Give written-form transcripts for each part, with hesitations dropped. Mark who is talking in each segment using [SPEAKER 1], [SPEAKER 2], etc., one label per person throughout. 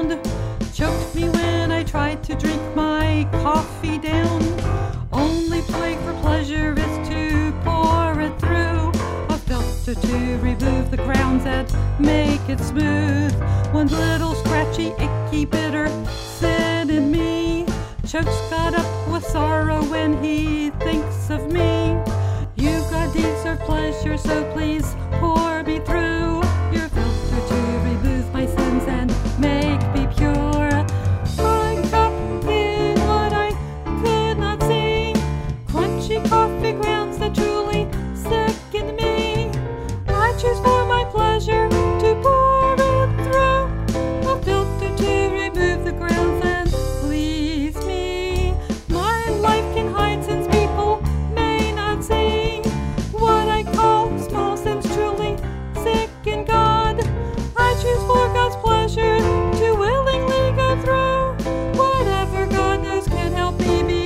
[SPEAKER 1] ground, choked me when I tried to drink my coffee down. Only play for pleasure is to pour it through a filter to remove the grounds and make it smooth. One little scratchy, icky, bitter sin in me chokes God up with sorrow when he thinks of me. You've got deserved pleasure, so please pour me through your filter to remove my sins and make me pure. My cup is what I could not see, crunchy coffee grounds that truly sicken me. I choose for my pleasure to pour it through a filter to remove the grounds and please me. My life can hide sins people may not see. What I call small sins truly sicken God. I choose for God's pleasure to willingly go through whatever God knows can help me be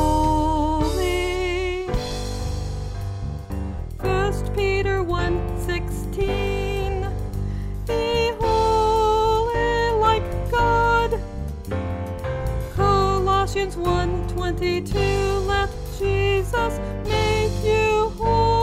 [SPEAKER 1] holy. 1 Peter 1:16. Be holy like God. Colossians 1:22. Let Jesus make you holy.